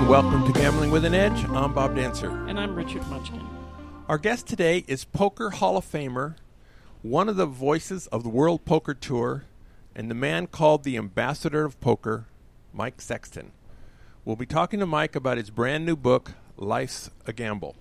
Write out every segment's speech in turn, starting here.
and welcome to Gambling with an Edge. I'm Bob Dancer. And I'm Richard Munchkin. Our guest today is Poker Hall of Famer, one of the voices of the World Poker Tour, and the man called the Ambassador of Poker, Mike Sexton. We'll be talking to Mike about his brand new book, Life's a Gamble.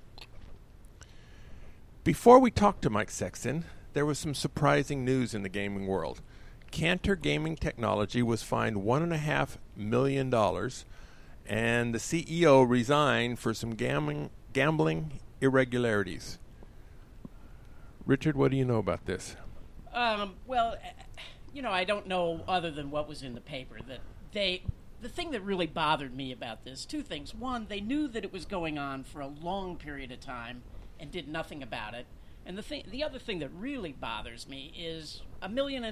Before we talk to Mike Sexton, there was some surprising news in the gaming world. Cantor Gaming Technology was fined $1.5 million, and the CEO resigned for some gambling irregularities. Richard, what do you know about this? Well, I don't know other than what was in the paper. The thing that really bothered me about this, two things. One, they knew that it was going on for a long period of time and did nothing about it. And the other thing that really bothers me is $1.5 million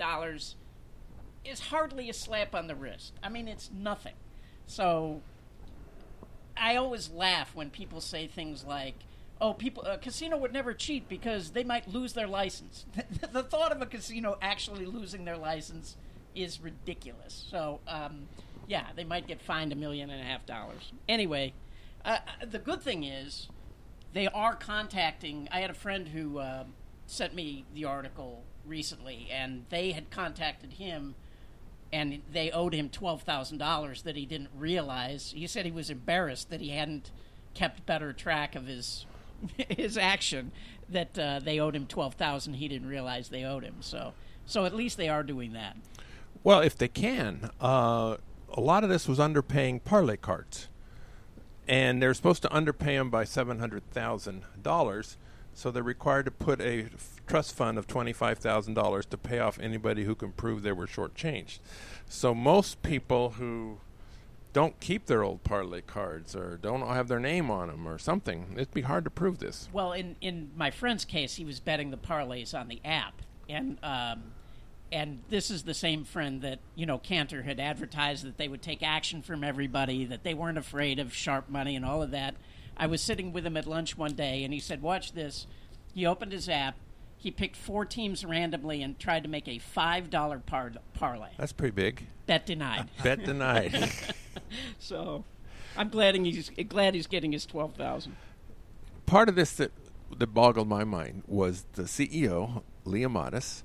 is hardly a slap on the wrist. I mean, it's nothing. So I always laugh when people say things like, a casino would never cheat because they might lose their license. The thought of a casino actually losing their license is ridiculous. So, they might get fined $1.5 million. Anyway, the good thing is they are contacting. I had a friend who sent me the article recently, and they had contacted him, and they owed him $12,000 that he didn't realize. He said he was embarrassed that he hadn't kept better track of his action, that they owed him $12,000 he didn't realize they owed him. So at least they are doing that. Well, if they can. A lot of this was underpaying parlay cards. And they're supposed to underpay them by $700,000, so they're required to put a trust fund of $25,000 to pay off anybody who can prove they were shortchanged. So most people who don't keep their old parlay cards or don't have their name on them or something, it'd be hard to prove this. Well, in my friend's case, he was betting the parlays on the app, and this is the same friend that, Cantor had advertised that they would take action from everybody, that they weren't afraid of sharp money and all of that. I was sitting with him at lunch one day, and he said, watch this. He opened his app. He picked 4 teams randomly and tried to make a $5 parlay. That's pretty big. Bet denied. Bet denied. So I'm glad he's getting his $12,000. Part of this that boggled my mind was the CEO, Leah Modis,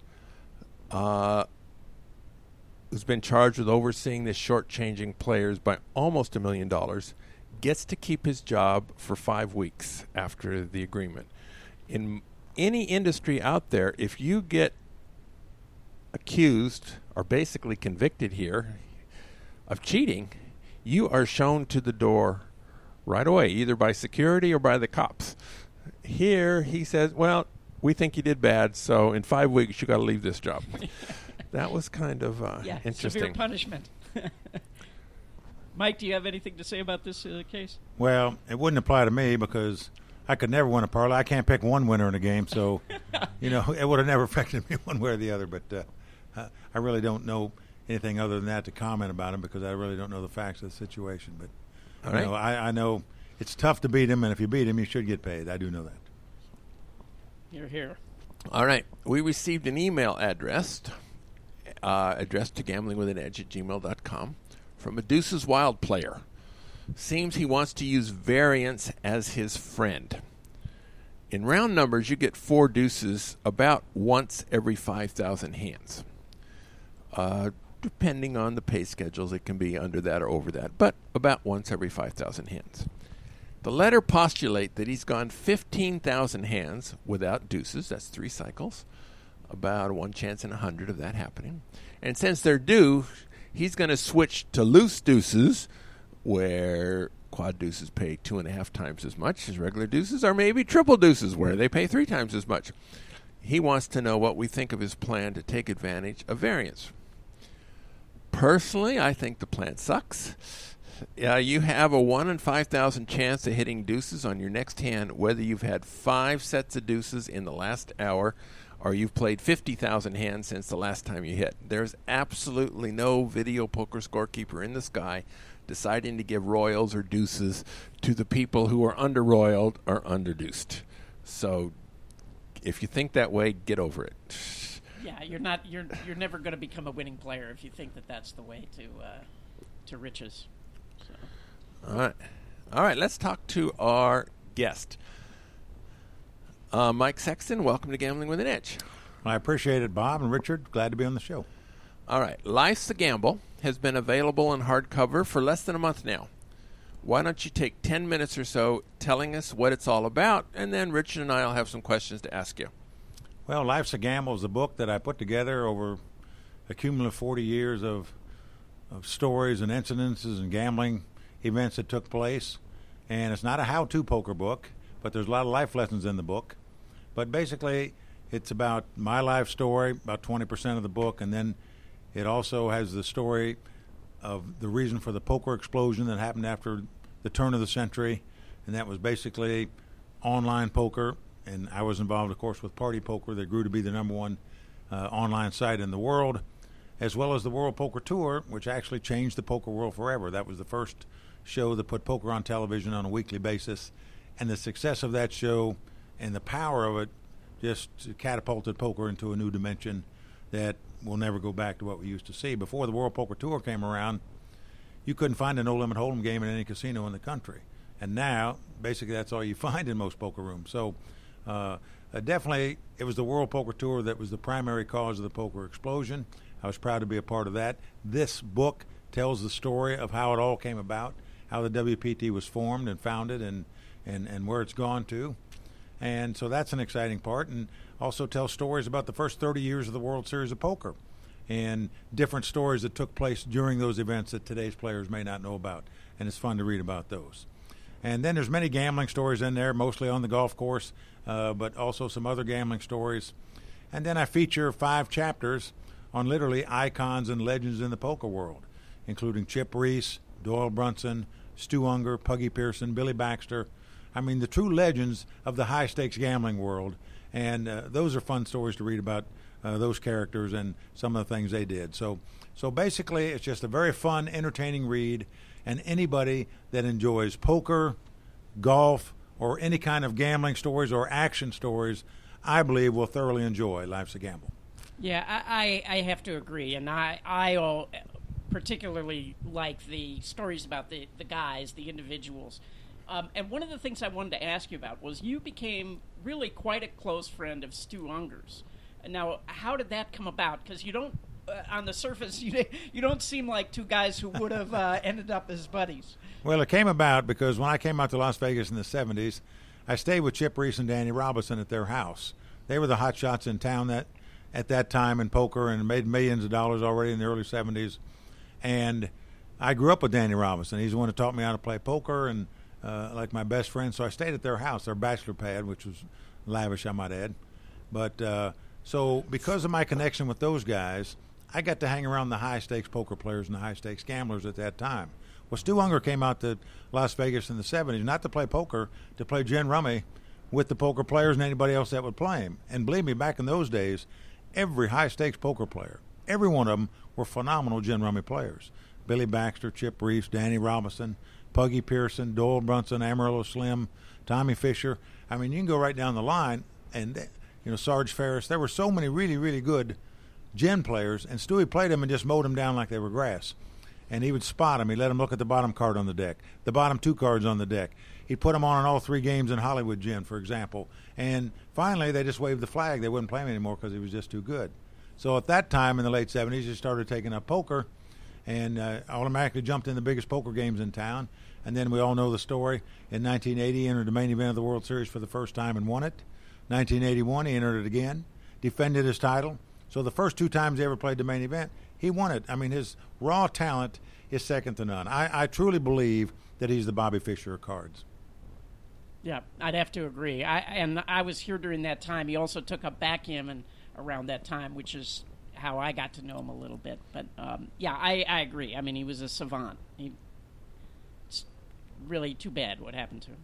who's been charged with overseeing this shortchanging players by almost $1 million, gets to keep his job for 5 weeks after the agreement. In any industry out there, if you get accused or basically convicted here of cheating, you are shown to the door right away, either by security or by the cops. Here, he says, well, we think you did bad, so in 5 weeks you got to leave this job. That was kind of interesting. Severe punishment. Mike, do you have anything to say about this case? Well, it wouldn't apply to me because I could never win a parlay. I can't pick one winner in a game, so it would have never affected me one way or the other. But I really don't know anything other than that to comment about him because I really don't know the facts of the situation. But I know it's tough to beat him, and if you beat him, you should get paid. I do know that. You're here. All right. We received an email addressed to gamblingwithanedge@gmail.com from a Deuces Wild player. Seems he wants to use variance as his friend. In round numbers, you get 4 deuces about once every 5,000 hands. Depending on the pay schedules, it can be under that or over that, but about once every 5,000 hands. The letter postulate that he's gone 15,000 hands without deuces. That's 3 cycles. About 1 chance in 100 of that happening. And since they're due, he's going to switch to loose deuces, where quad deuces pay 2.5 times as much as regular deuces, or maybe triple deuces, where they pay 3 times as much. He wants to know what we think of his plan to take advantage of variance. Personally, I think the plan sucks. You have a 1 in 5,000 chance of hitting deuces on your next hand, whether you've had 5 sets of deuces in the last hour or you've played 50,000 hands since the last time you hit. There's absolutely no video poker scorekeeper in the sky deciding to give royals or deuces to the people who are under-royaled or under-deuced. So if you think that way, get over it. Yeah, you're never going to become a winning player if you think that that's the way to riches. So. All right. Let's talk to our guest. Mike Sexton, welcome to Gambling with an Edge. I appreciate it, Bob and Richard. Glad to be on the show. All right. Life's a Gamble has been available in hardcover for less than a month now. Why don't you take 10 minutes or so telling us what it's all about, and then Richard and I will have some questions to ask you. Well, Life's a Gamble is a book that I put together over a cumulative 40 years of stories and incidences and gambling events that took place. And it's not a how-to poker book, but there's a lot of life lessons in the book. But basically, it's about my life story, about 20% of the book, and then it also has the story of the reason for the poker explosion that happened after the turn of the century, and that was basically online poker. And I was involved, of course, with Party Poker that grew to be the number one online site in the world, as well as the World Poker Tour, which actually changed the poker world forever. That was the first show that put poker on television on a weekly basis, and the success of that show and the power of it just catapulted poker into a new dimension that will never go back to what we used to see. Before the World Poker Tour came around, you couldn't find a no-limit hold'em game in any casino in the country. And now, basically, that's all you find in most poker rooms. So definitely, it was the World Poker Tour that was the primary cause of the poker explosion. I was proud to be a part of that. This book tells the story of how it all came about, how the WPT was formed and founded, and where it's gone to. And so that's an exciting part, and also tells stories about the first 30 years of the World Series of Poker and different stories that took place during those events that today's players may not know about, and it's fun to read about those. And then there's many gambling stories in there, mostly on the golf course, but also some other gambling stories. And then I feature 5 chapters on literally icons and legends in the poker world, including Chip Reese, Doyle Brunson, Stu Unger, Puggy Pearson, Billy Baxter. I mean, the true legends of the high-stakes gambling world. And those are fun stories to read about those characters and some of the things they did. So basically, it's just a very fun, entertaining read. And anybody that enjoys poker, golf, or any kind of gambling stories or action stories, I believe will thoroughly enjoy Life's a Gamble. Yeah, I have to agree. And I particularly like the stories about the guys, the individuals. And one of the things I wanted to ask you about was you became really quite a close friend of Stu Unger's. Now, how did that come about? Because you don't, on the surface, you don't seem like two guys who would have ended up as buddies. Well, it came about because when I came out to Las Vegas in the 70s, I stayed with Chip Reese and Danny Robinson at their house. They were the hot shots in town at that time in poker and made millions of dollars already in the early 70s. And I grew up with Danny Robinson. He's the one who taught me how to play poker and like my best friend. So I stayed at their house, their bachelor pad, which was lavish, I might add. But so because of my connection with those guys, I got to hang around the high-stakes poker players and the high-stakes gamblers at that time. Well, Stu Unger came out to Las Vegas in the 70s, not to play poker, to play gin rummy with the poker players and anybody else that would play him. And believe me, back in those days, every high-stakes poker player, every one of them were phenomenal gin rummy players. Billy Baxter, Chip Reese, Danny Robinson, Puggy Pearson, Doyle Brunson, Amarillo Slim, Tommy Fisher. I mean, you can go right down the line, and Sarge Ferris. There were so many really, really good gin players, and Stewie played them and just mowed them down like they were grass. And he would spot them. He'd let them look at the bottom card on the deck, the bottom 2 cards on the deck. He'd put them on all 3 games in Hollywood Gin, for example. And finally, they just waved the flag. They wouldn't play him anymore because he was just too good. So at that time in the late 70s, he started taking up poker and automatically jumped in the biggest poker games in town. And then we all know the story. In 1980, he entered the main event of the World Series for the first time and won it. 1981, he entered it again, defended his title. So the first 2 times he ever played the main event, he won it. I mean, his raw talent is second to none. I truly believe that he's the Bobby Fischer of cards. Yeah, I'd have to agree. I was here during that time. He also took up backgammon around that time, which is how I got to know him a little bit. But, I agree. I mean, he was a savant. It's really too bad what happened to him.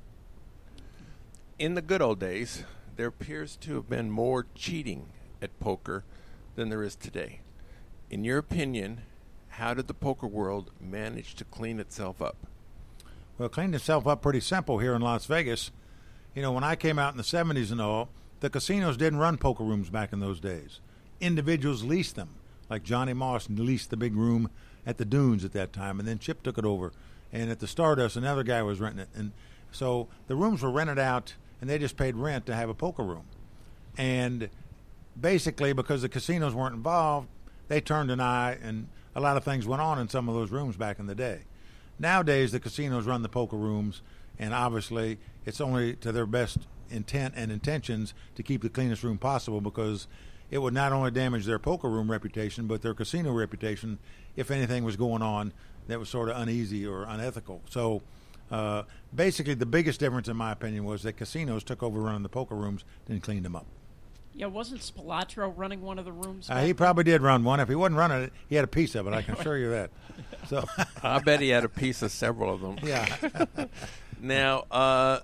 In the good old days, there appears to have been more cheating at poker than there is today. In your opinion, how did the poker world manage to clean itself up? Well, it cleaned itself up pretty simple here in Las Vegas. When I came out in the 70s and all, the casinos didn't run poker rooms back in those days. Individuals leased them, like Johnny Moss leased the big room at the Dunes at that time, and then Chip took it over and at the Stardust, another guy was renting it. And so the rooms were rented out, and they just paid rent to have a poker room. And basically, because the casinos weren't involved, they turned an eye, and a lot of things went on in some of those rooms back in the day. Nowadays, the casinos run the poker rooms, and obviously it's only to their best intent and intentions to keep the cleanest room possible, because it would not only damage their poker room reputation, but their casino reputation if anything was going on that was sort of uneasy or unethical. So basically the biggest difference, in my opinion, was that casinos took over running the poker rooms and cleaned them up. Yeah, wasn't Spilatro running one of the rooms? He probably did run one. If he wasn't running it, he had a piece of it, I can assure you that. So I bet he had a piece of several of them. Yeah. Now,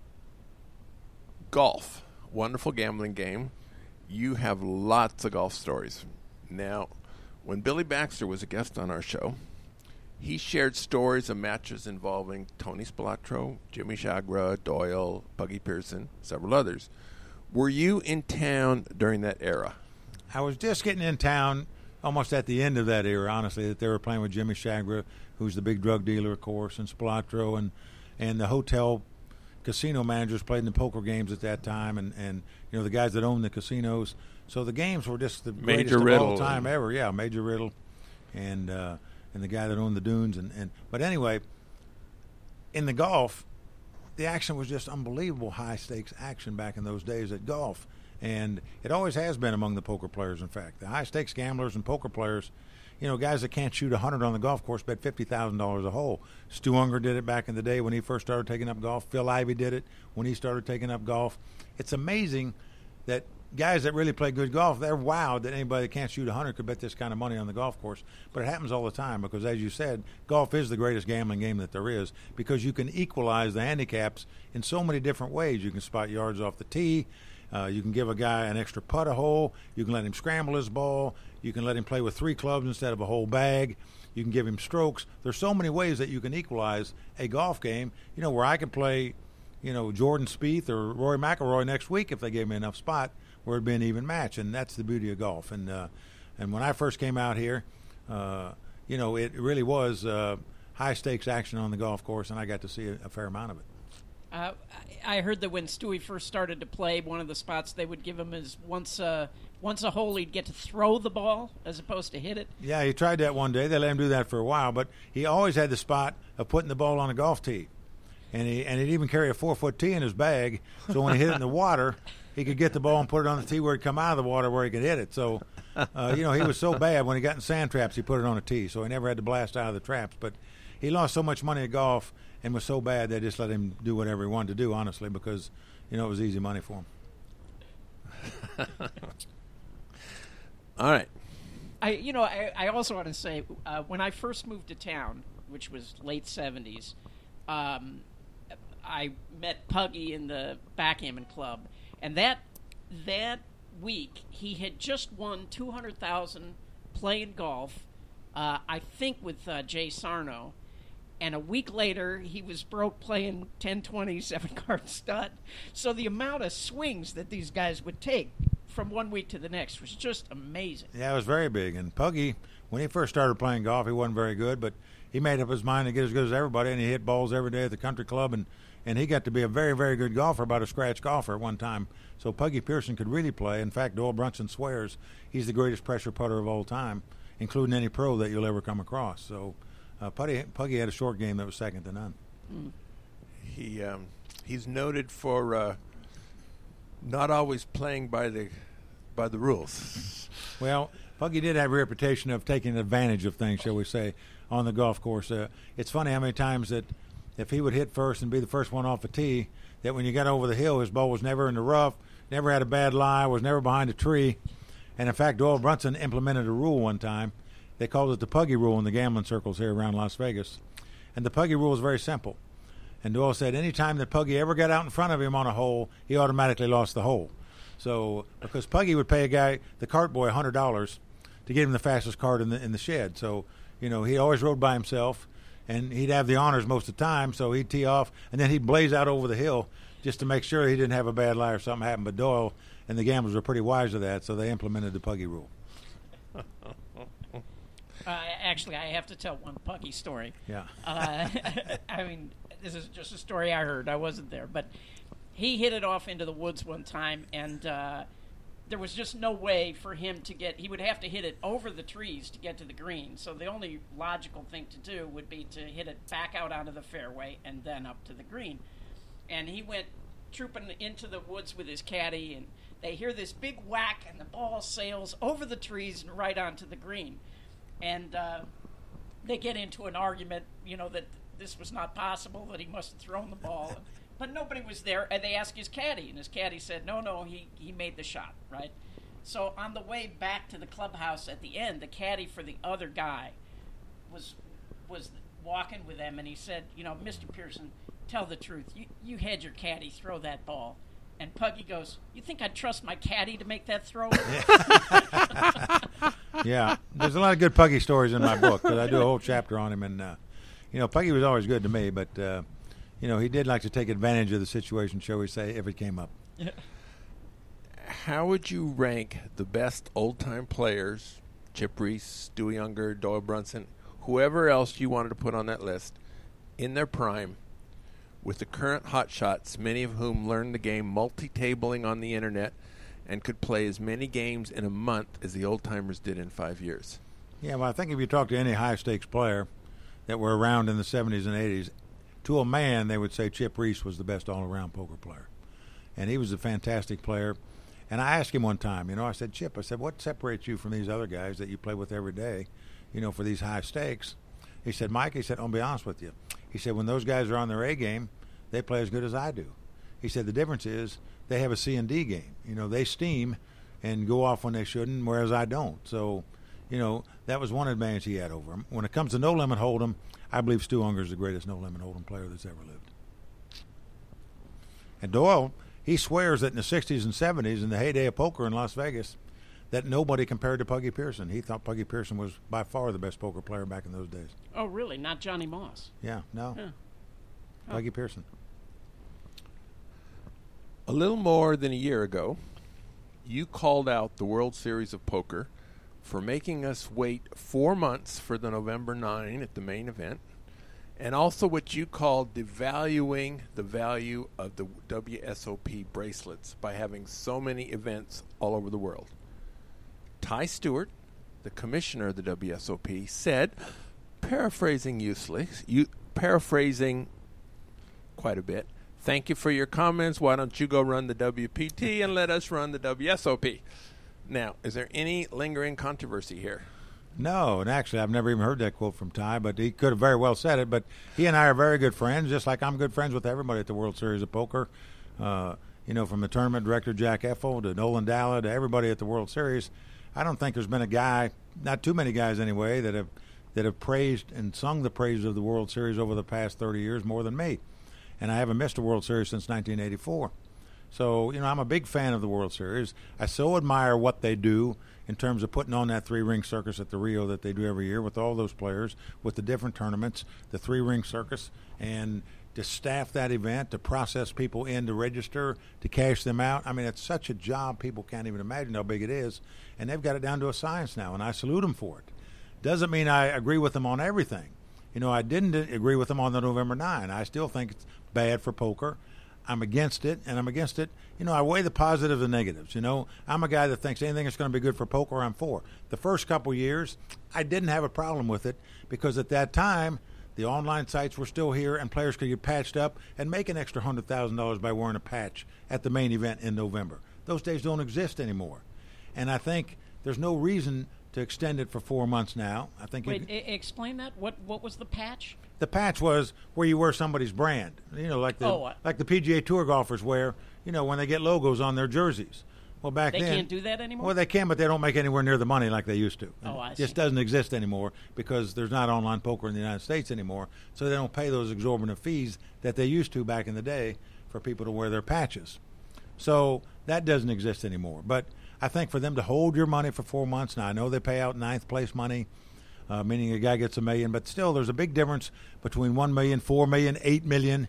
golf, wonderful gambling game. You have lots of golf stories. Now, when Billy Baxter was a guest on our show, he shared stories of matches involving Tony Spilatro, Jimmy Chagra, Doyle, Puggy Pearson, several others. Were you in town during that era? I was just getting in town almost at the end of that era, honestly, that they were playing with Jimmy Chagra, who's the big drug dealer, of course, and Spilatro, and the hotel casino managers played in the poker games at that time, and you know, the guys that owned the casinos. So the games were just the greatest of all time ever. Yeah, Major Riddle and the guy that owned the Dunes. But anyway, in the golf, the action was just unbelievable high-stakes action back in those days at golf. And it always has been among the poker players, in fact. The high-stakes gamblers and poker players, you know, guys that can't shoot 100 on the golf course bet $50,000 a hole. Stu Unger did it back in the day when he first started taking up golf. Phil Ivey did it when he started taking up golf. It's amazing that guys that really play good golf, they're wowed that anybody that can't shoot 100 could bet this kind of money on the golf course. But it happens all the time because, as you said, golf is the greatest gambling game that there is, because you can equalize the handicaps in so many different ways. You can spot yards off the tee. You can give a guy an extra putt a hole. You can let him scramble his ball. You can let him play with 3 clubs instead of a whole bag. You can give him strokes. There's so many ways that you can equalize a golf game, you know, where I could play, you know, Jordan Spieth or Rory McIlroy next week if they gave me enough spot, where it'd be an even match. And that's the beauty of golf. And when I first came out here, you know, it really was high-stakes action on the golf course, and I got to see a fair amount of it. I heard that when Stewie first started to play, one of the spots they would give him is once a hole he'd get to throw the ball as opposed to hit it. Yeah, he tried that one day. They let him do that for a while, but he always had the spot of putting the ball on a golf tee. And he'd even carry a 4-foot tee in his bag, so when he hit it in the water, he could get the ball and put it on the tee where it'd come out of the water where he could hit it. So, you know, he was so bad when he got in sand traps, he put it on a tee, so he never had to blast out of the traps. But he lost so much money at golf and was so bad they just let him do whatever he wanted to do, honestly, because, you know, it was easy money for him. All right. I also want to say, when I first moved to town, which was late 70s, I met Puggy in the backgammon club, and that week he had just won $200,000 playing golf, I think with Jay Sarno, and a week later he was broke playing 10-20 7-card stud. So the amount of swings that these guys would take from one week to the next was just amazing. Yeah, it was very big. And Puggy, when he first started playing golf, he wasn't very good, but he made up his mind to get as good as everybody, and he hit balls every day at the country club, and he got to be a very, very good golfer, about a scratch golfer at one time. So Puggy Pearson could really play. In fact, Doyle Brunson swears he's the greatest pressure putter of all time, including any pro that you'll ever come across. So Puggy had a short game that was second to none. He's noted for not always playing by the rules. Well, Puggy did have a reputation of taking advantage of things, shall we say, on the golf course. It's funny how many times that if he would hit first and be the first one off the tee, that when you got over the hill, his ball was never in the rough, never had a bad lie, was never behind a tree. And, in fact, Doyle Brunson implemented a rule one time. They called it the Puggy rule in the gambling circles here around Las Vegas. And the Puggy rule is very simple. And Doyle said any time that Puggy ever got out in front of him on a hole, he automatically lost the hole. So, because Puggy would pay a guy, the cart boy, $100 to get him the fastest cart in the shed. So, you know, he always rode by himself, and he'd have the honors most of the time, so he'd tee off, and then he'd blaze out over the hill just to make sure he didn't have a bad lie or something happened. But Doyle and the gamblers were pretty wise to that, so they implemented the Puggy rule. Actually, I have to tell one Puggy story. Yeah. I mean, this is just a story I heard. I wasn't there. But he hit it off into the woods one time, and there was just no way for him to get – he would have to hit it over the trees to get to the green. So the only logical thing to do would be to hit it back out onto the fairway and then up to the green. And he went trooping into the woods with his caddy, and they hear this big whack, and the ball sails over the trees and right onto the green. And they get into an argument, that this was not possible, that he must have thrown the ball. But nobody was there, and they asked his caddy, and his caddy said, no, he made the shot, right? So on the way back to the clubhouse at the end, the caddy for the other guy was walking with them, and he said, Mr. Pearson, tell the truth. You had your caddy throw that ball. And Puggy goes, you think I'd trust my caddy to make that throw? Yeah, there's a lot of good Puggy stories in my book because I do a whole chapter on him. And, Puggy was always good to me, but, he did like to take advantage of the situation, shall we say, if it came up. Yeah. How would you rank the best old-time players, Chip Reese, Stu Younger, Doyle Brunson, whoever else you wanted to put on that list, in their prime, with the current hotshots, many of whom learned the game multi-tabling on the internet and could play as many games in a month as the old-timers did in 5 years? Yeah, well, I think if you talk to any high-stakes player that were around in the 70s and 80s, to a man, they would say Chip Reese was the best all-around poker player. And he was a fantastic player. And I asked him one time, I said, Chip, what separates you from these other guys that you play with every day, for these high stakes? He said, Mike, I'll be honest with you. He said, when those guys are on their A game, they play as good as I do. He said, the difference is they have a C and D game. They steam and go off when they shouldn't, whereas I don't. So, that was one advantage he had over him. When it comes to no-limit hold'em, I believe Stu Unger is the greatest no-limit hold'em player that's ever lived. And Doyle, he swears that in the 60s and 70s, in the heyday of poker in Las Vegas, that nobody compared to Puggy Pearson. He thought Puggy Pearson was by far the best poker player back in those days. Oh, really? Not Johnny Moss? Yeah, no. Yeah. Puggy Pearson. A little more than a year ago, you called out the World Series of Poker for making us wait 4 months for the November 9 at the main event, and also what you called devaluing the value of the WSOP bracelets by having so many events all over the world. Ty Stewart, the commissioner of the WSOP, said, paraphrasing quite a bit, thank you for your comments. Why don't you go run the WPT and let us run the WSOP? Now, is there any lingering controversy here? No, and actually I've never even heard that quote from Ty, but he could have very well said it. But he and I are very good friends, just like I'm good friends with everybody at the World Series of Poker. From the tournament director Jack Effel to Nolan Dalla to everybody at the World Series. I don't think there's been a guy, not too many guys anyway, that have praised and sung the praise of the World Series over the past 30 years more than me. And I haven't missed a World Series since 1984. So, I'm a big fan of the World Series. I so admire what they do in terms of putting on that three-ring circus at the Rio that they do every year with all those players, with the different tournaments, the three-ring circus, and to staff that event, to process people in, to register, to cash them out. I mean, it's such a job, people can't even imagine how big it is. And they've got it down to a science now, and I salute them for it. Doesn't mean I agree with them on everything. I didn't agree with them on the November 9. I still think it's bad for poker. I'm against it, and I'm against it. I weigh the positives and negatives. I'm a guy that thinks anything that's going to be good for poker, I'm for. The first couple years, I didn't have a problem with it because at that time, the online sites were still here, and players could get patched up and make an extra $100,000 by wearing a patch at the main event in November. Those days don't exist anymore. And I think there's no reason to extend it for 4 months now. I think. Wait, explain that. What was the patch? The patch was where you wear somebody's brand. Like the PGA Tour golfers wear. When they get logos on their jerseys. Well, back then they can't do that anymore. Well, they can, but they don't make anywhere near the money like they used to. Oh, I see. It just doesn't exist anymore because there's not online poker in the United States anymore. So they don't pay those exorbitant fees that they used to back in the day for people to wear their patches. So that doesn't exist anymore. But I think for them to hold your money for 4 months, now I know they pay out ninth place money, meaning a guy gets $1 million, but still there's a big difference between $1 million, $4 million, $8 million,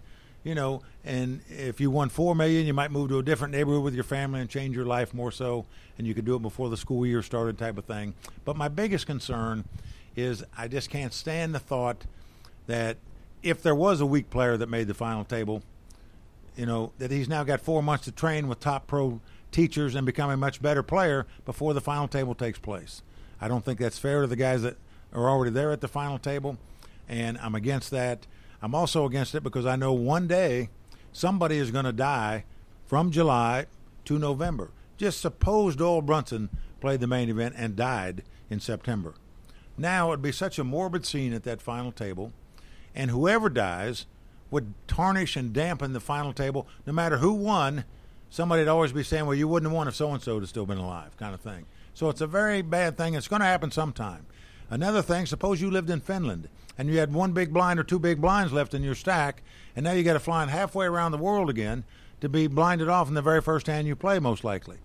and if you won $4 million, you might move to a different neighborhood with your family and change your life more so, and you could do it before the school year started type of thing. But my biggest concern is I just can't stand the thought that if there was a weak player that made the final table, that he's now got 4 months to train with top pro teachers and become a much better player before the final table takes place. I don't think that's fair to the guys that are already there at the final table, and I'm against that. I'm also against it because I know one day somebody is going to die from July to November. Just suppose Doyle Brunson played the main event and died in September. Now it would be such a morbid scene at that final table, and whoever dies would tarnish and dampen the final table. No matter who won, somebody would always be saying, well, you wouldn't have won if so-and-so had still been alive, kind of thing. So it's a very bad thing. It's going to happen sometime. Another thing, suppose you lived in Finland and you had one big blind or two big blinds left in your stack, and now you got to fly halfway around the world again to be blinded off in the very first hand you play, most likely.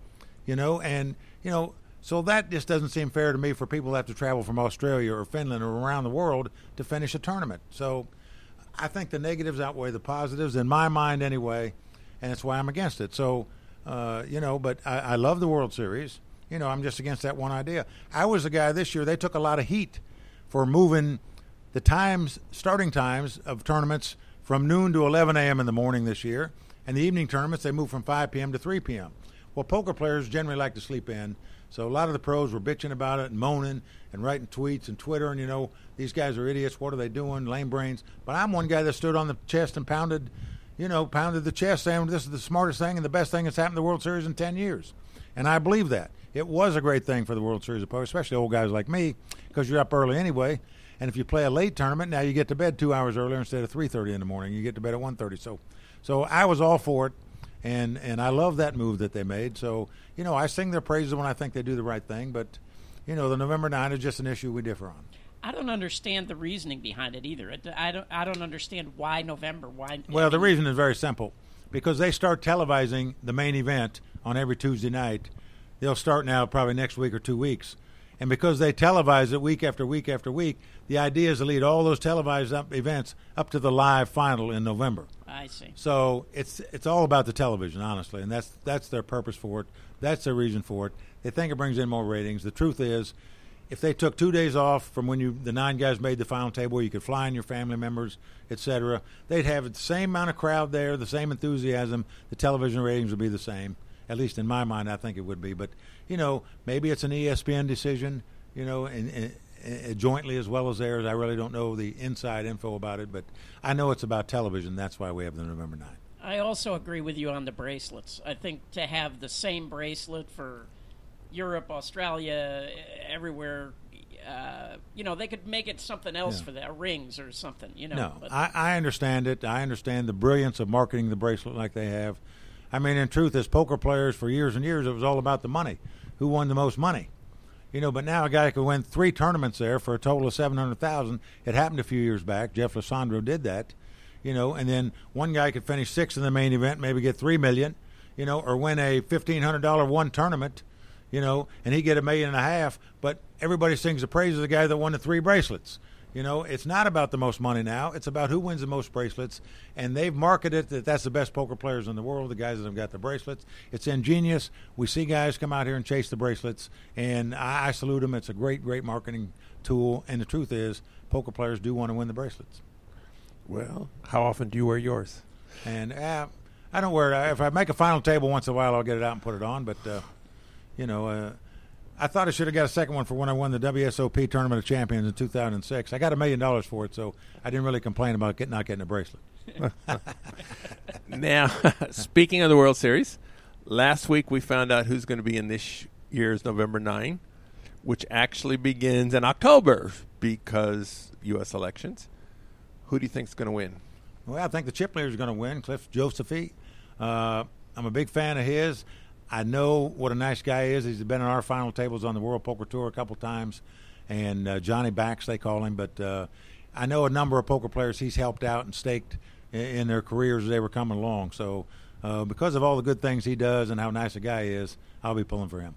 So that just doesn't seem fair to me for people that have to travel from Australia or Finland or around the world to finish a tournament. So I think the negatives outweigh the positives, in my mind anyway, and that's why I'm against it. So, but I love the World Series. I'm just against that one idea. I was the guy this year, they took a lot of heat for moving the starting times of tournaments from noon to 11 a.m. in the morning this year, and the evening tournaments, they moved from 5 p.m. to 3 p.m. Well, poker players generally like to sleep in, so a lot of the pros were bitching about it and moaning and writing tweets and Twitter, and, these guys are idiots, what are they doing, lame brains. But I'm one guy that stood on the chest and pounded the chest saying this is the smartest thing and the best thing that's happened to the World Series in 10 years. And I believe that. It was a great thing for the World Series of Poker, especially old guys like me, because you're up early anyway. And if you play a late tournament, now you get to bed 2 hours earlier instead of 3:30 in the morning. You get to bed at 1:30. So I was all for it, and I love that move that they made. So, I sing their praises when I think they do the right thing. But, the November 9 is just an issue we differ on. I don't understand the reasoning behind it either. I don't understand why November. Why? Well, the reason is very simple. Because they start televising the main event on every Tuesday night. They'll start now probably next week or 2 weeks. And because they televise it week after week after week, the idea is to lead all those televised events up to the live final in November. I see. So it's all about the television, honestly, and that's their purpose for it. That's their reason for it. They think it brings in more ratings. The truth is, if they took 2 days off from when the 9 guys made the final table, you could fly in your family members, etc., they'd have the same amount of crowd there, the same enthusiasm. The television ratings would be the same. At least in my mind, I think it would be. But, maybe it's an ESPN decision, and jointly as well as theirs. I really don't know the inside info about it, but I know it's about television. That's why we have the November 9. I also agree with you on the bracelets. I think to have the same bracelet for Europe, Australia, everywhere, they could make it something else for that, rings or something, No, I understand it. I understand the brilliance of marketing the bracelet like they have. I mean, in truth, as poker players for years and years, it was all about the money. Who won the most money? But now a guy could win 3 tournaments there for a total of $700,000. It happened a few years back. Jeff Losandro did that, and then one guy could finish 6th in the main event, maybe get $3 million, or win a $1,500 one tournament, and he get $1.5 million. But everybody sings the praise of the guy that won the 3 bracelets. It's not about the most money now. It's about who wins the most bracelets. And they've marketed that that's the best poker players in the world, the guys that have got the bracelets. It's ingenious. We see guys come out here and chase the bracelets, and I salute them. It's a great, great marketing tool. And the truth is, poker players do want to win the bracelets. Well, how often do you wear yours? And I don't wear it. If I make a final table once in a while, I'll get it out and put it on. But, I thought I should have got a second one for when I won the WSOP Tournament of Champions in 2006. I got $1 million for it, so I didn't really complain about not getting a bracelet. Now, speaking of the World Series, last week we found out who's going to be in this year's November 9, which actually begins in October because U.S. elections. Who do you think is going to win? Well, I think the chip leader is going to win, Cliff Josephy. I'm a big fan of his. I know what a nice guy is. He's been on our final tables on the World Poker Tour a couple times, and Johnny Backs, they call him. But I know a number of poker players he's helped out and staked in their careers as they were coming along. So because of all the good things he does and how nice a guy he is, I'll be pulling for him.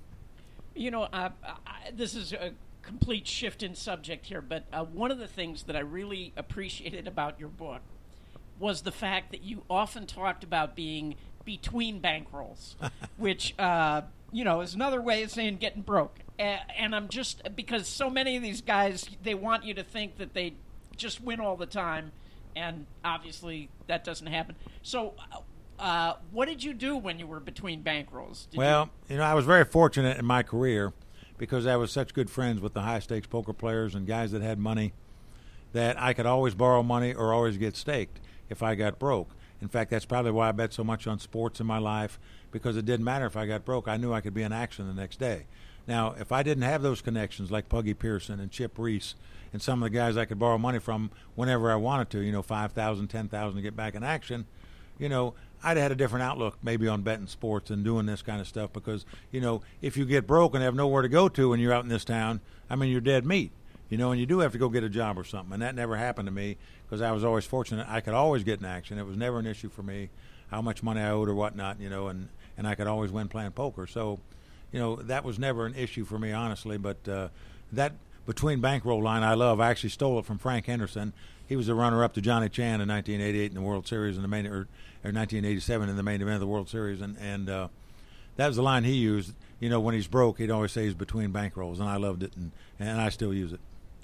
This is a complete shift in subject here, but one of the things that I really appreciated about your book was the fact that you often talked about being between bankrolls, which, is another way of saying getting broke. And I'm just, because so many of these guys, they want you to think that they just win all the time, and obviously that doesn't happen. So what did you do when you were between bankrolls? I was very fortunate in my career because I was such good friends with the high-stakes poker players and guys that had money that I could always borrow money or always get staked if I got broke. In fact, that's probably why I bet so much on sports in my life, because it didn't matter if I got broke. I knew I could be in action the next day. Now, if I didn't have those connections like Puggy Pearson and Chip Reese and some of the guys I could borrow money from whenever I wanted to, $5,000, $10,000 to get back in action, I'd have had a different outlook maybe on betting sports and doing this kind of stuff because, if you get broke and have nowhere to go to when you're out in this town, you're dead meat, and you do have to go get a job or something. And that never happened to me because I was always fortunate. I could always get in action. It was never an issue for me how much money I owed or whatnot, and I could always win playing poker. So, that was never an issue for me, honestly. But that between bankroll line I love. I actually stole it from Frank Henderson. He was the runner-up to Johnny Chan in 1988 in the World Series or 1987 in the main event of the World Series. And that was the line he used. When he's broke, he'd always say he's between bankrolls, and I loved it, and I still use it.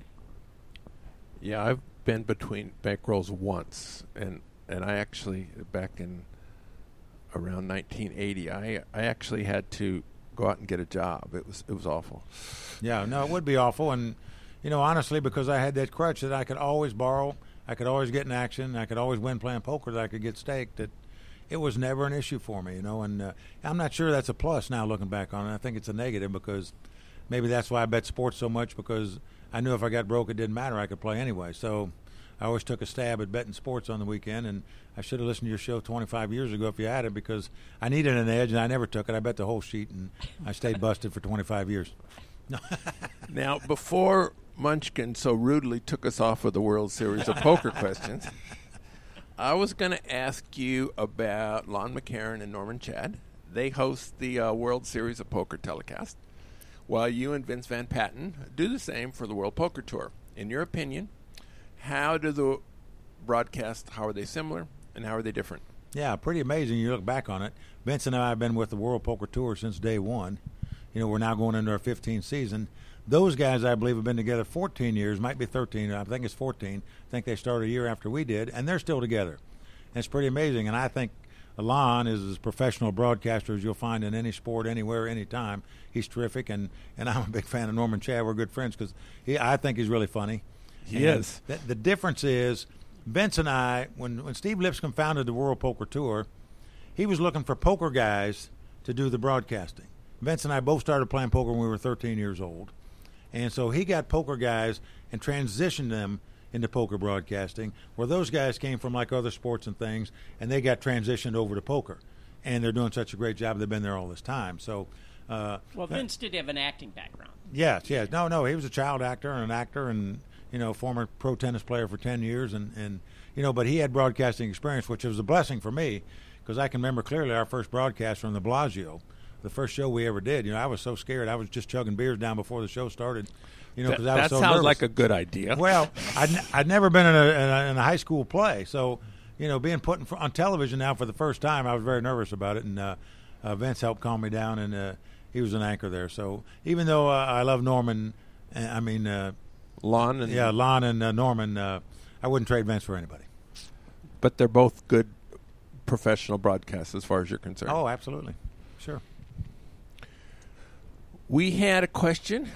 Yeah, I've been between bankrolls once, and I actually, back in around 1980, I actually had to go out and get a job. It was awful. Yeah, no, it would be awful. And, honestly, because I had that crutch that I could always borrow, I could always get in action, I could always win playing poker, that I could get staked, that it was never an issue for me, And I'm not sure that's a plus now looking back on it. I think it's a negative because maybe that's why I bet sports so much, because I knew if I got broke, it didn't matter. I could play anyway. So I always took a stab at betting sports on the weekend, and I should have listened to your show 25 years ago if you had it, because I needed an edge, and I never took it. I bet the whole sheet, and I stayed busted for 25 years. Now, before Munchkin so rudely took us off with the World Series of Poker questions, I was going to ask you about Lon McCarron and Norman Chad. They host the World Series of Poker telecast, while you and Vince Van Patten do the same for the World Poker Tour. In your opinion, how do the broadcasts, how are they similar, and how are they different? Yeah, pretty amazing. You look back on it. Vince and I have been with the World Poker Tour since day one. We're now going into our 15th season. Those guys, I believe, have been together 14 years, might be 13. I think it's 14. I think they started a year after we did, and they're still together. And it's pretty amazing. And I think Lon is as professional a broadcaster as you'll find in any sport, anywhere, anytime. He's terrific, and I'm a big fan of Norman Chad. We're good friends because I think he's really funny. He is. The difference is Vince and I, when Steve Lipscomb founded the World Poker Tour, he was looking for poker guys to do the broadcasting. Vince and I both started playing poker when we were 13 years old. And so he got poker guys and transitioned them into poker broadcasting, where those guys came from like other sports and things, and they got transitioned over to poker. And they're doing such a great job. They've been there all this time. So, Vince did have an acting background. Yes. No, he was a child actor and an actor and, former pro tennis player for 10 years. And but he had broadcasting experience, which was a blessing for me, because I can remember clearly our first broadcast from the Bellagio, the first show we ever did. I was so scared. I was just chugging beers down before the show started. Because I was that so sounds nervous. like a good idea. Well, I'd never been in a high school play, so being put on television now for the first time, I was very nervous about it. And Vince helped calm me down, and he was an anchor there. So even though I love Norman, Lon and Norman, I wouldn't trade Vince for anybody. But they're both good professional broadcasts as far as you're concerned. Oh, absolutely, sure. We had a question,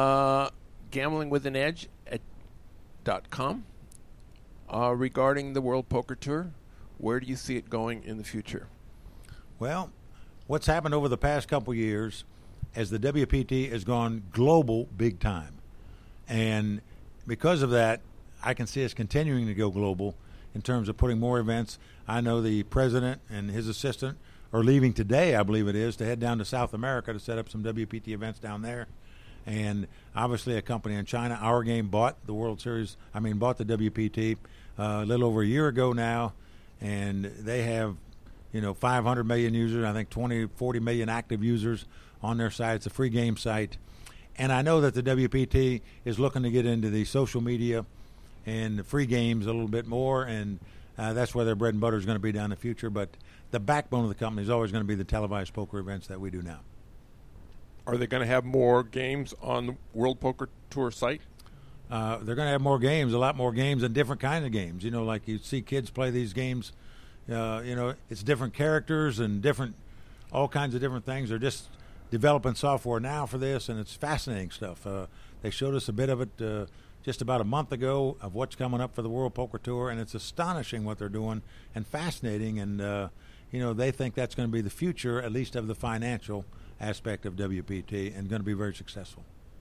gamblingwithanedge.com, regarding the World Poker Tour. Where do you see it going in the future? Well, what's happened over the past couple of years as the WPT has gone global big time. And because of that, I can see us continuing to go global in terms of putting more events. I know the president and his assistant are leaving today, I believe it is, to head down to South America to set up some WPT events down there. And obviously a company in China, Our Game, bought the bought the WPT a little over a year ago now. And they have, 500 million users, I think 40 million active users on their site. It's a free game site. And I know that the WPT is looking to get into the social media and the free games a little bit more, and that's where their bread and butter is going to be down in the future. But the backbone of the company is always going to be the televised poker events that we do now. Are they going to have more games on the World Poker Tour site? They're going to have more games, a lot more games, and different kind of games. You know, like you see kids play these games. It's different characters and all kinds of different things. They're just developing software now for this, and it's fascinating stuff. They showed us a bit of it just about a month ago of what's coming up for the World Poker Tour, and it's astonishing what they're doing and fascinating. And they think that's going to be the future, at least of the financial aspect of WPT, and going to be very successful.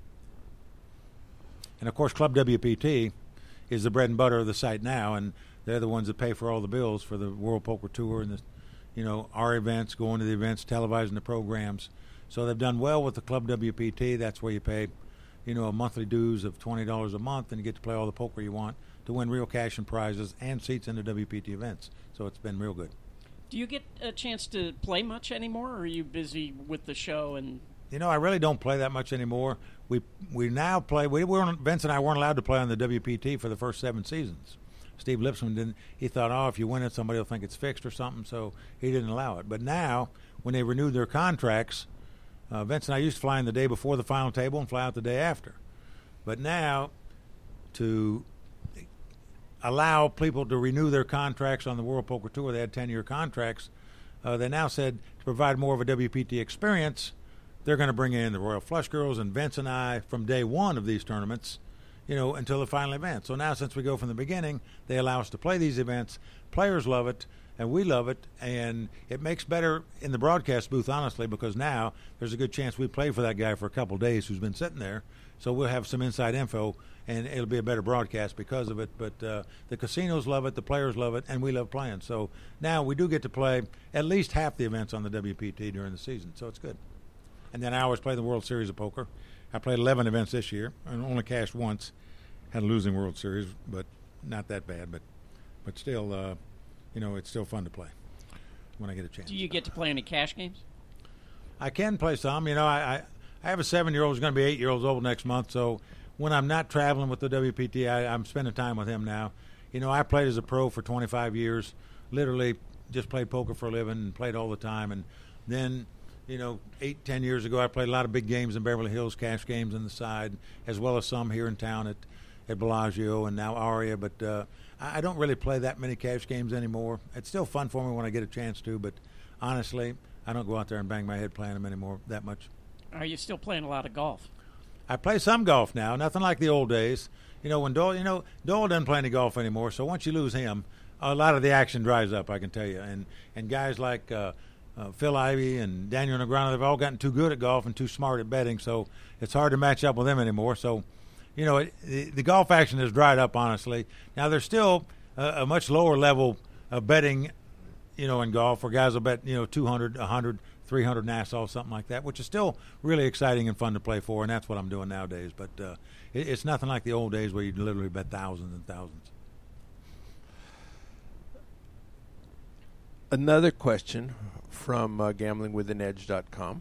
And of course, Club WPT is the bread and butter of the site now, and they're the ones that pay for all the bills for the World Poker Tour and our events, going to the events, televising the programs. So they've done well with the Club WPT. That's where you pay, a monthly dues of $20 a month, and you get to play all the poker you want to win real cash and prizes and seats in the WPT events. So it's been real good. Do you get a chance to play much anymore, or are you busy with the show? And I really don't play that much anymore. We now play. Vince and I weren't allowed to play on the WPT for the first 7 seasons. Steve Lipsman didn't. He thought, if you win it, somebody will think it's fixed or something, so he didn't allow it. But now, when they renewed their contracts, Vince and I used to fly in the day before the final table and fly out the day after. But now, to allow people to renew their contracts on the World Poker Tour, they had 10-year contracts. They now said to provide more of a WPT experience, they're going to bring in the Royal Flush Girls and Vince and I from day one of these tournaments, until the final event. So now, since we go from the beginning, they allow us to play these events. Players love it, and we love it, and it makes better in the broadcast booth, honestly, because now there's a good chance we play for that guy for a couple of days who's been sitting there. So we'll have some inside info, and it'll be a better broadcast because of it. But the casinos love it, the players love it, and we love playing. So now we do get to play at least half the events on the WPT during the season, so it's good. And then I always play the World Series of Poker. I played 11 events this year and only cashed once. Had a losing World Series, but not that bad. But still, it's still fun to play when I get a chance. Do you get to play any cash games? I can play some. I have a 7-year-old who's going to be 8 years old next month. So when I'm not traveling with the WPT, I'm spending time with him now. I played as a pro for 25 years. Literally just played poker for a living and played all the time. And then 8-10 years ago, I played a lot of big games in Beverly Hills, cash games on the side, as well as some here in town at Bellagio and now Aria. But I don't really play that many cash games anymore. It's still fun for me when I get a chance to, but honestly, I don't go out there and bang my head playing them anymore that much. Are you still playing a lot of golf? I play some golf now, nothing like the old days. When Doyle doesn't play any golf anymore, so once you lose him, a lot of the action dries up, I can tell you. And guys like Phil Ivey and Daniel Negreanu, they've all gotten too good at golf and too smart at betting, so it's hard to match up with them anymore. So, the golf action has dried up, honestly. Now, there's still a much lower level of betting, in golf, where guys will bet, 200, 100, 300 Nassau, something like that, which is still really exciting and fun to play for, and that's what I'm doing nowadays. But it's nothing like the old days where you literally bet thousands and thousands. Another question from gamblingwithanedge.com.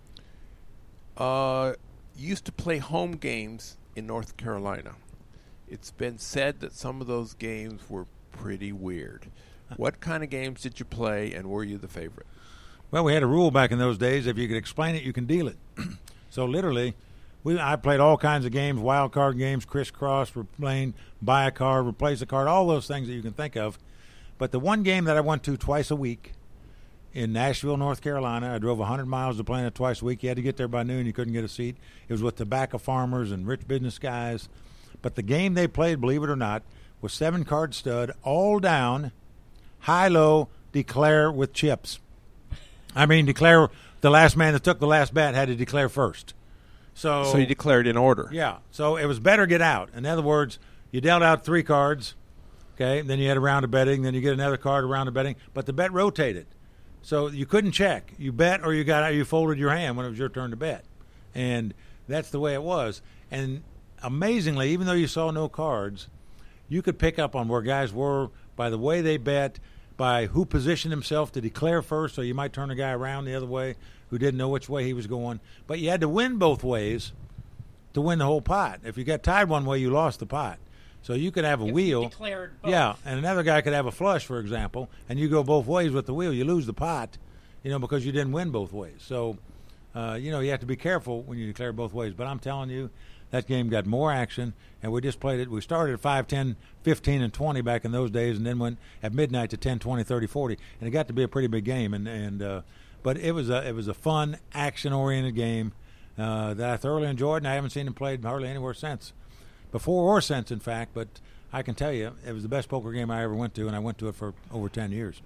Used to play home games in North Carolina. It's been said that some of those games were pretty weird. What kind of games did you play, and were you the favorite? Well, we had a rule back in those days: if you could explain it, you can deal it. So literally, I played all kinds of games, wild card games, crisscross, replaying, buy a card, replace a card, all those things that you can think of. But the one game that I went to twice a week in Nashville, North Carolina, I drove 100 miles to play it twice a week. You had to get there by noon. You couldn't get a seat. It was with tobacco farmers and rich business guys. But the game they played, believe it or not, was 7-card stud, all down, high-low, declare with chips. I mean, declare, the last man that took the last bet had to declare first. So you declared in order. Yeah. So it was better get out. In other words, you dealt out 3 cards, okay, then you had a round of betting, then you get another card, a round of betting, but the bet rotated. So you couldn't check. You bet or you folded your hand when it was your turn to bet. And that's the way it was. And amazingly, even though you saw no cards, you could pick up on where guys were by the way they bet, by who positioned himself to declare first, so you might turn a guy around the other way who didn't know which way he was going. But you had to win both ways to win the whole pot. If you got tied one way, you lost the pot. So you could have a wheel. You declared both. Yeah, and another guy could have a flush, for example, and you go both ways with the wheel. You lose the pot, because you didn't win both ways. So you have to be careful when you declare both ways. But I'm telling you, that game got more action, and we just played it. We started at 5, 10, 15, and 20 back in those days, and then went at midnight to 10, 20, 30, 40, and it got to be a pretty big game. But it was a fun, action-oriented game that I thoroughly enjoyed, and I haven't seen him played hardly anywhere since, before or since, in fact. But I can tell you, it was the best poker game I ever went to, and I went to it for over 10 years.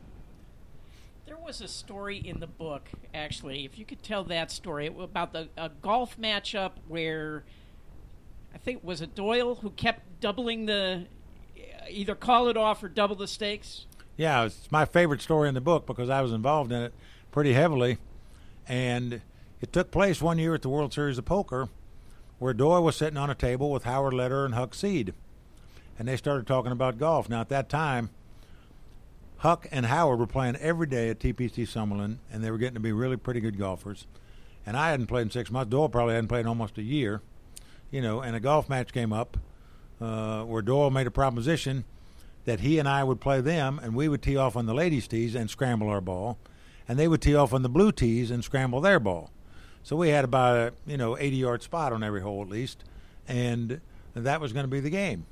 There was a story in the book, actually, if you could tell that story, about a golf matchup where I think was it Doyle who kept doubling either call it off or double the stakes? Yeah, it's my favorite story in the book because I was involved in it pretty heavily. And it took place one year at the World Series of Poker where Doyle was sitting on a table with Howard Lederer and Huck Seed. And they started talking about golf. Now, at that time, Huck and Howard were playing every day at TPC Summerlin, and they were getting to be really pretty good golfers. And I hadn't played in 6 months. Doyle probably hadn't played in almost a year. And a golf match came up where Doyle made a proposition that he and I would play them, and we would tee off on the ladies' tees and scramble our ball, and they would tee off on the blue tees and scramble their ball. So we had about a 80-yard spot on every hole at least, and that was going to be the game.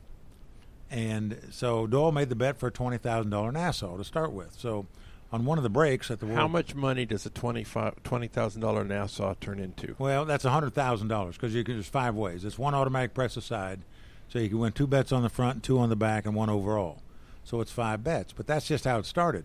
And so Doyle made the bet for a $20,000 Nassau to start with. So on one of the breaks at the How much money does a $20,000 Nassau turn into? Well, that's $100,000 because there's 5 ways. It's 1 automatic press aside, so you can win 2 bets on the front, 2 on the back, and 1 overall. So it's 5 bets. But that's just how it started.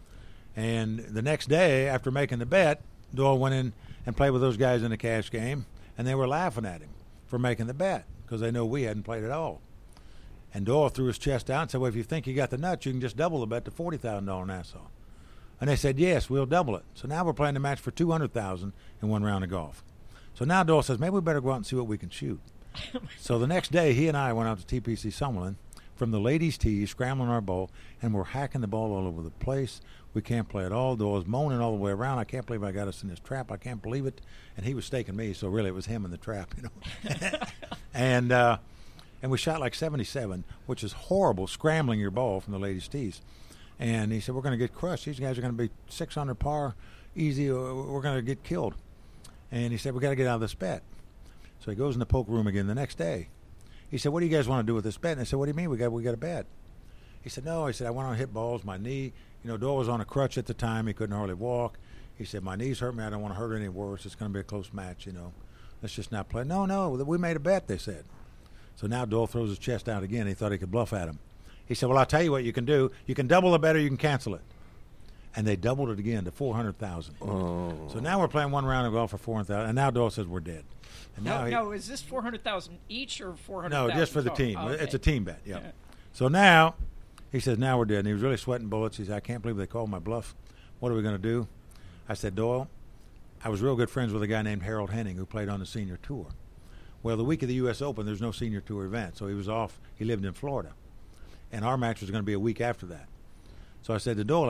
And the next day, after making the bet, Doyle went in and played with those guys in the cash game, and they were laughing at him for making the bet because they know we hadn't played at all. And Doyle threw his chest out and said, well, if you think you got the nuts, you can just double the bet to $40,000 Nassau. And they said, yes, we'll double it. So now we're playing the match for $200,000 in 1 round of golf. So now Doyle says, maybe we better go out and see what we can shoot. So the next day, he and I went out to TPC Summerlin from the ladies' tee, scrambling our ball, and we're hacking the ball all over the place. We can't play at all. Doyle's moaning all the way around. I can't believe I got us in this trap. I can't believe it. And he was staking me, so really it was him in the trap, And we shot like 77, which is horrible, scrambling your ball from the ladies' tees. And he said, we're going to get crushed. These guys are going to be 6 under par, easy, or we're going to get killed. And he said, we got to get out of this bet. So he goes in the poker room again the next day. He said, what do you guys want to do with this bet? And I said, what do you mean we got a bet? He said, no. He said, I went on to hit balls, my knee. Doyle was on a crutch at the time. He couldn't hardly walk. He said, my knees hurt me. I don't want to hurt any worse. It's going to be a close match, Let's just not play. No, we made a bet, they said. So now Doyle throws his chest out again. He thought he could bluff at him. He said, well, I'll tell you what you can do. You can double the bet or you can cancel it. And they doubled it again to $400,000. Oh. So now we're playing 1 round of golf for $400,000. And now Doyle says we're dead. And No, is this $400,000 each or $400,000? No, just for the team. Okay. It's a team bet, yeah. So now, he says, now we're dead. And he was really sweating bullets. He said, I can't believe they called my bluff. What are we going to do? I said, Doyle, I was real good friends with a guy named Harold Henning who played on the senior tour. Well, the week of the U.S. Open, there's no senior tour event, so he was off. He lived in Florida. And our match was going to be a week after that. So I said to Doyle,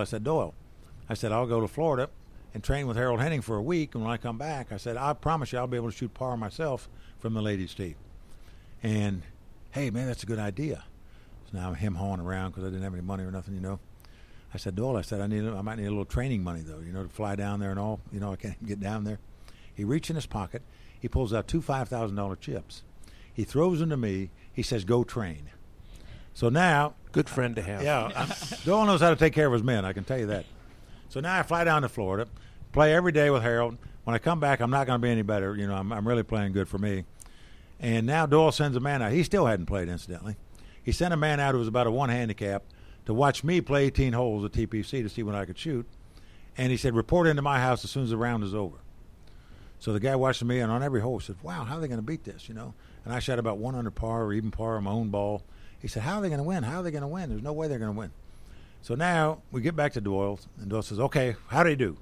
I'll go to Florida and train with Harold Henning for a week, and when I come back, I said, I promise you I'll be able to shoot par myself from the ladies' tee. And, hey, man, that's a good idea. So now I'm him-hawing around because I didn't have any money or nothing, I said, Doyle, I might need a little training money, though, to fly down there and all. I can't even get down there. He reached in his pocket. He pulls out 2 $5,000 chips. He throws them to me. He says, go train. So now. Good friend to have. Yeah. Doyle knows how to take care of his men, I can tell you that. So now I fly down to Florida, play every day with Harold. When I come back, I'm not going to be any better. I'm really playing good for me. And now Doyle sends a man out. He still hadn't played, incidentally. He sent a man out who was about a 1 handicap to watch me play 18 holes at TPC to see when I could shoot. And he said, report into my house as soon as the round is over. So the guy watching me, and on every hole, said, wow, how are they going to beat this, And I shot about 1 under par or even par on my own ball. He said, how are they going to win? How are they going to win? There's no way they're going to win. So now we get back to Doyle, and Doyle says, okay, how do you do?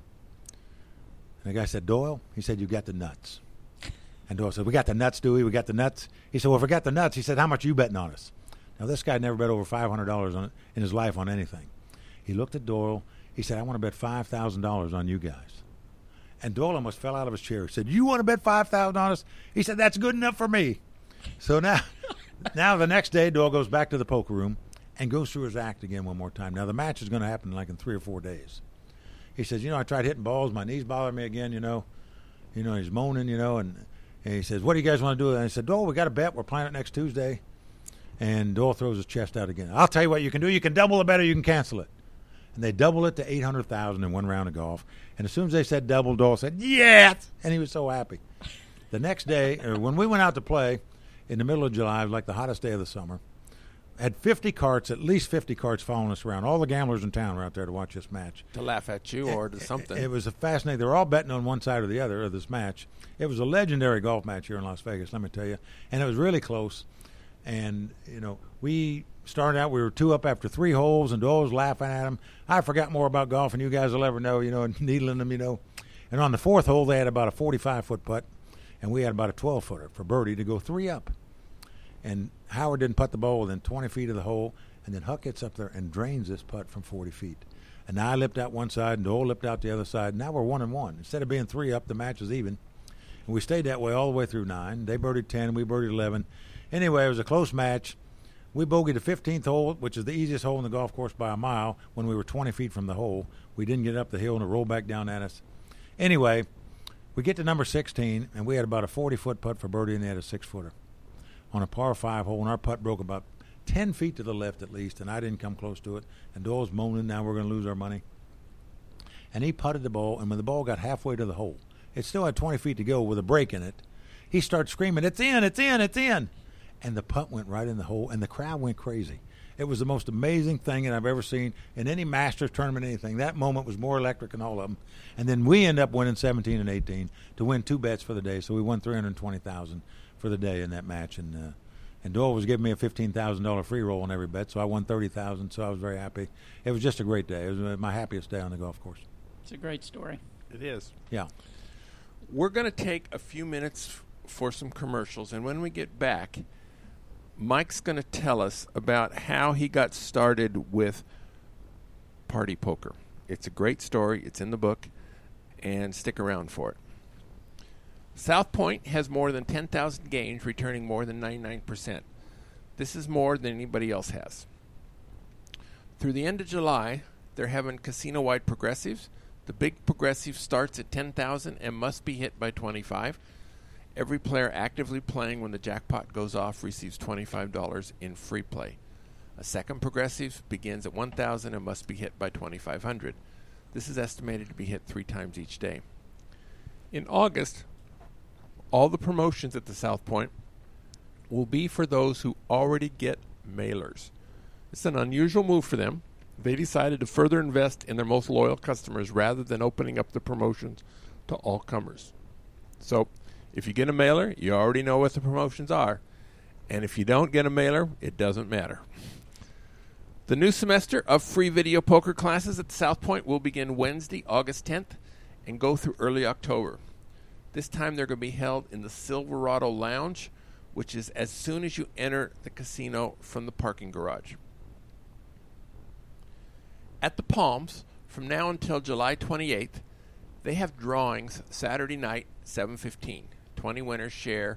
And the guy said, Doyle, he said, you got the nuts. And Doyle said, we got the nuts, Dewey, we got the nuts. He said, well, if we got the nuts, he said, how much are you betting on us? Now, this guy never bet over $500 on it in his life on anything. He looked at Doyle. He said, I want to bet $5,000 on you guys. And Doyle almost fell out of his chair. He said, you want to bet $5,000 on us? He said, that's good enough for me. So now the next day, Doyle goes back to the poker room and goes through his act again one more time. Now, the match is going to happen like in 3 or 4 days. He says, I tried hitting balls. My knees bother me again, he's moaning, and he says, "What do you guys want to do?" And I said, "Doyle, we got a bet. We're playing it next Tuesday." And Doyle throws his chest out again. "I'll tell you what you can do. You can double the bet or you can cancel it." And they doubled it to $800,000 in one round of golf. And as soon as they said double, Doyle said, "Yes!" And he was so happy. The next day, or when we went out to play in the middle of July, it was like the hottest day of the summer, had 50 carts, at least 50 carts following us around. All the gamblers in town were out there to watch this match. To laugh at you or to something. It was a fascinating. They were all betting on one side or the other of this match. It was a legendary golf match here in Las Vegas, let me tell you. And it was really close. And, we started out, we were 2 up after 3 holes, and Doyle was laughing at him. I forgot more about golf than you guys will ever know, and needling them, And on the 4th hole, they had about a 45-foot putt, and we had about a 12-footer for birdie to go 3 up. And Howard didn't putt the ball within 20 feet of the hole, and then Huck gets up there and drains this putt from 40 feet. And now I lipped out one side, and Doyle lipped out the other side. Now we're 1-1. Instead of being 3 up, the match is even. And we stayed that way all the way through 9. They birdied 10, we birdied 11. Anyway, it was a close match. We bogeyed the 15th hole, which is the easiest hole in the golf course by a mile, when we were 20 feet from the hole. We didn't get up the hill, and it rolled back down at us. Anyway, we get to number 16, and we had about a 40-foot putt for birdie, and they had a 6-footer on a par 5 hole, and our putt broke about 10 feet to the left at least, and I didn't come close to it. And Doyle's moaning, now we're going to lose our money. And he putted the ball, and when the ball got halfway to the hole, it still had 20 feet to go with a break in it. He starts screaming, "It's in, it's in, it's in!" And the putt went right in the hole, and the crowd went crazy. It was the most amazing thing that I've ever seen in any Masters tournament, anything. That moment was more electric than all of them. And then we end up winning 17 and 18 to win 2 bets for the day. So we won $320,000 for the day in that match. And Doyle was giving me a $15,000 free roll on every bet, so I won $30,000. So I was very happy. It was just a great day. It was my happiest day on the golf course. It's a great story. It is. Yeah. We're going to take a few minutes for some commercials, and when we get back, Mike's going to tell us about how he got started with Party Poker. It's a great story. It's in the book, and stick around for it. South Point has more than 10,000 games, returning more than 99%. This is more than anybody else has. Through the end of July, they're having casino-wide progressives. The big progressive starts at 10,000 and must be hit by 25. Every player actively playing when the jackpot goes off receives $25 in free play. A second progressive begins at 1,000 and must be hit by 2,500. This is estimated to be hit 3 times each day. In August, all the promotions at the South Point will be for those who already get mailers. It's an unusual move for them. They decided to further invest in their most loyal customers rather than opening up the promotions to all comers. So, if you get a mailer, you already know what the promotions are. And if you don't get a mailer, it doesn't matter. The new semester of free video poker classes at South Point will begin Wednesday, August 10th, and go through early October. This time they're going to be held in the Silverado Lounge, which is as soon as you enter the casino from the parking garage. At the Palms, from now until July 28th, they have drawings Saturday night, 7:15. 20 winners share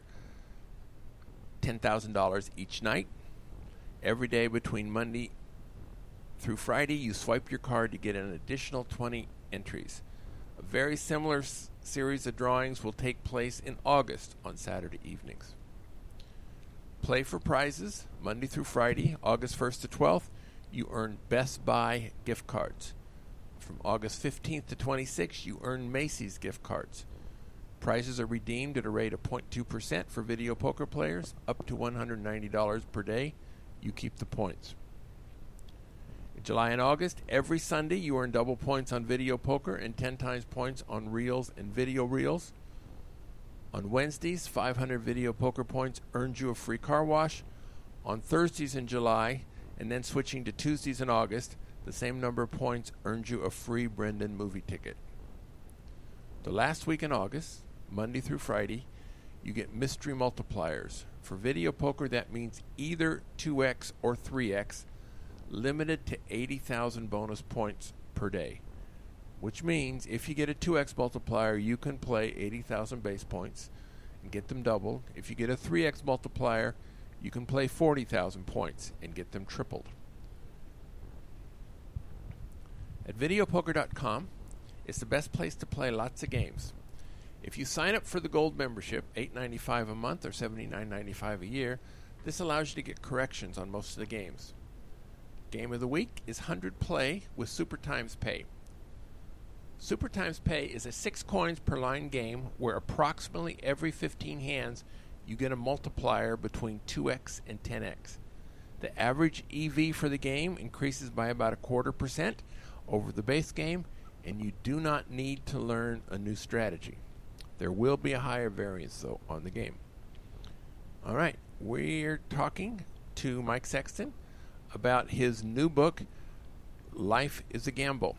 $10,000 each night. Every day between Monday through Friday, you swipe your card to get an additional 20 entries. A very similar series of drawings will take place in August on Saturday evenings. Play for prizes Monday through Friday, August 1st to 12th. You earn Best Buy gift cards. From August 15th to 26th, you earn Macy's gift cards. Prizes are redeemed at a rate of 0.2% for video poker players, up to $190 per day. You keep the points. In July and August, every Sunday you earn double points on video poker and 10 times points on reels and video reels. On Wednesdays, 500 video poker points earns you a free car wash. On Thursdays in July, and then switching to Tuesdays in August, the same number of points earns you a free Brendan movie ticket. The last week in August, Monday through Friday, you get mystery multipliers. For video poker, that means either 2x or 3x, limited to 80,000 bonus points per day. Which means if you get a 2x multiplier, you can play 80,000 base points and get them doubled. If you get a 3x multiplier, you can play 40,000 points and get them tripled. At videopoker.com, it's the best place to play lots of games. If you sign up for the gold membership, $8.95 a month or $79.95 a year, this allows you to get corrections on most of the games. Game of the week is 100 Play with Super Times Pay. Super Times Pay is a 6 coins per line game where approximately every 15 hands you get a multiplier between 2x and 10x. The average EV for the game increases by about 0.25% over the base game, and you do not need to learn a new strategy. There will be a higher variance, though, on the game. All right, we're talking to Mike Sexton about his new book, Life is a Gamble.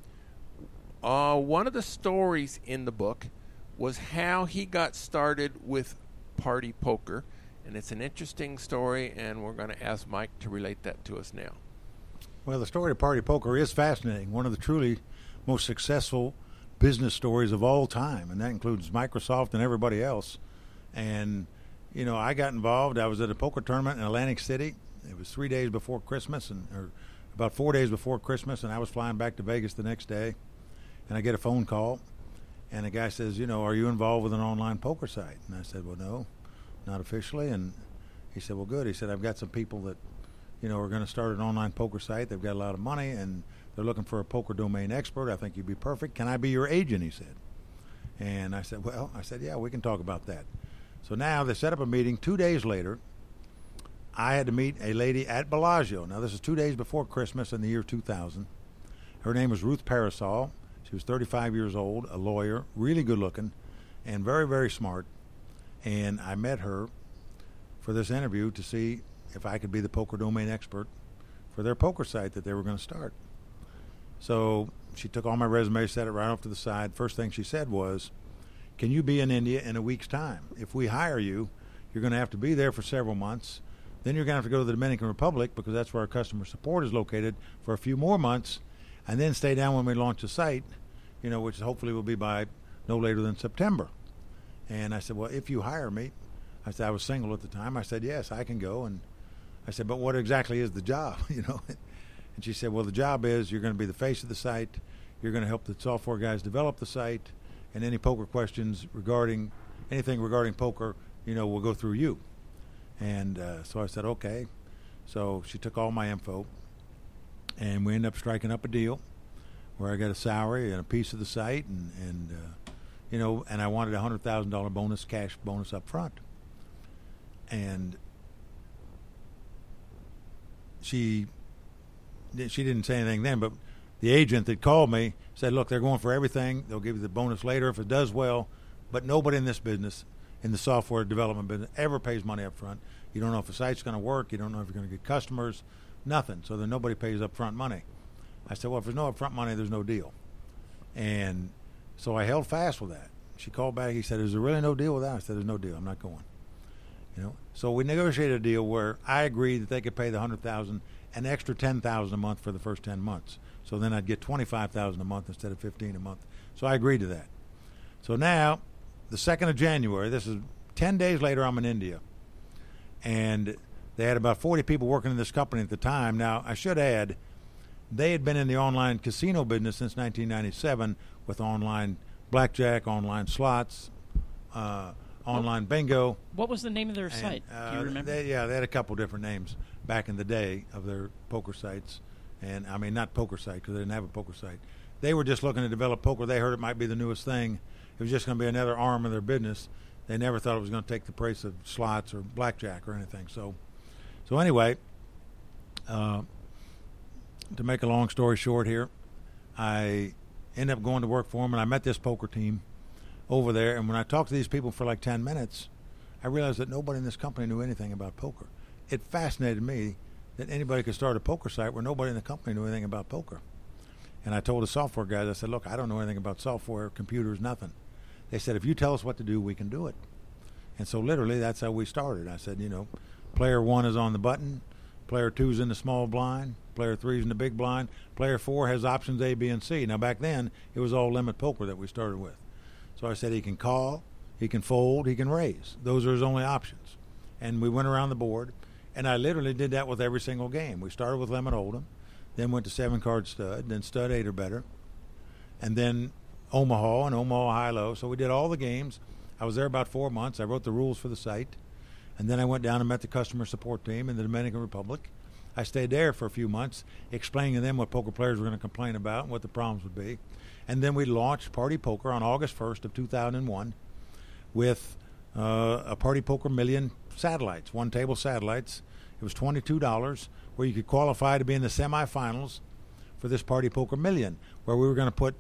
One of the stories in the book was how he got started with party poker, and it's an interesting story, and we're going to ask Mike to relate that to us now. Well, the story of party poker is fascinating. One of the truly most successful business stories of all time, and that includes Microsoft and everybody else. And, you know, I got involved. I was at a poker tournament in Atlantic City. It was 3 days before Christmas, or about 4 days before Christmas, and I was flying back to Vegas the next day. And I get a phone call, and the guy says, you know, are you involved with an online poker site? And I said, well, no, not officially. And he said, well, good. He said, I've got some people that, you know, are going to start an online poker site. They've got a lot of money, and they're looking for a poker domain expert. I think you'd be perfect. Can I be your agent? He said. And I said, well, yeah, we can talk about that. So now they set up a meeting. 2 days later, I had to meet a lady at Bellagio. Now, this is 2 days before Christmas in the year 2000. Her name was Ruth Parasol. She was 35 years old, a lawyer, really good looking, and very, very smart. And I met her for this interview to see if I could be the poker domain expert for their poker site that they were going to start. So she took all my resume, set it right off to the side. First thing she said was, can you be in India in a week's time? If we hire you, you're going to have to be there for several months. Then you're going to have to go to the Dominican Republic, because that's where our customer support is located, for a few more months, and then stay down when we launch the site, you know, which hopefully will be by no later than September. And I said, well, if you hire me, I said, I was single at the time. I said, yes, I can go. And I said, but what exactly is the job, you know? And she said, well, the job is you're going to be the face of the site. You're going to help the software guys develop the site. And any poker questions regarding anything regarding poker, you know, will go through you. And so I said, okay. So she took all my info, and we ended up striking up a deal where I got a salary and a piece of the site, and you know, and I wanted a $100,000 bonus, cash bonus up front. And she didn't say anything then, but the agent that called me said, look, they're going for everything. They'll give you the bonus later if it does well, but nobody in this business, in the software development business, ever pays money up front. You don't know if the site's going to work. You don't know if you're going to get customers, nothing. So then nobody pays up front money. I said, well, if there's no upfront money, there's no deal. And so I held fast with that. She called back. He said, is there really no deal with that? I said, there's no deal. I'm not going. You know. So we negotiated a deal where I agreed that they could pay the $100,000, an extra $10,000 a month for the first 10 months. So then I'd get $25,000 a month instead of $15,000 a month. So I agreed to that. So now, the 2nd of January, this is 10 days later, I'm in India. And they had about 40 people working in this company at the time. Now, I should add, they had been in the online casino business since 1997 with online blackjack, online slots, online bingo. What was the name of their site? Do you remember? They had a couple different names back in the day of their poker sites. And, I mean, not poker site, because they didn't have a poker site. They were just looking to develop poker. They heard it might be the newest thing. It was just going to be another arm of their business. They never thought it was going to take the place of slots or blackjack or anything. So anyway, to make a long story short here, I ended up going to work for them, and I met this poker team over there. And when I talked to these people for like 10 minutes, I realized that nobody in this company knew anything about poker. It fascinated me that anybody could start a poker site where nobody in the company knew anything about poker. And I told the software guys, I said, look, I don't know anything about software, computers, nothing. They said, if you tell us what to do, we can do it. And so literally that's how we started. I said, you know, player 1 is on the button, player 2 is in the small blind, player 3 is in the big blind, player 4 has options A, B, and C. Now back then, it was all limit poker that we started with. So I said he can call, he can fold, he can raise. Those are his only options. And we went around the board, and I literally did that with every single game. We started with limit hold'em, then went to 7-card stud, then stud 8 or better, and then Omaha and Omaha High-Low. So we did all the games. I was there about 4 months. I wrote the rules for the site. And then I went down and met the customer support team in the Dominican Republic. I stayed there for a few months, explaining to them what poker players were going to complain about and what the problems would be. And then we launched Party Poker on August 1st of 2001 with a Party Poker Million satellites, one-table satellites. It was $22 where you could qualify to be in the semifinals for this Party Poker Million, where we were going to put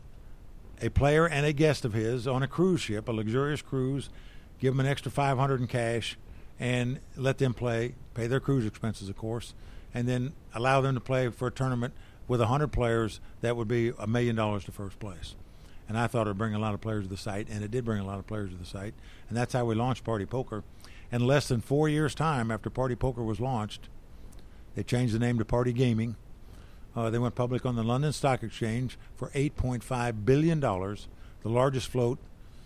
a player and a guest of his on a cruise ship, a luxurious cruise, give them an extra $500 in cash, and let them play, pay their cruise expenses, of course, and then allow them to play for a tournament with 100 players that would be $1 million to first place. And I thought it would bring a lot of players to the site, and it did bring a lot of players to the site. And that's how we launched Party Poker. And less than 4 years' time after Party Poker was launched, they changed the name to Party Gaming. They went public on the London Stock Exchange for $8.5 billion, the largest float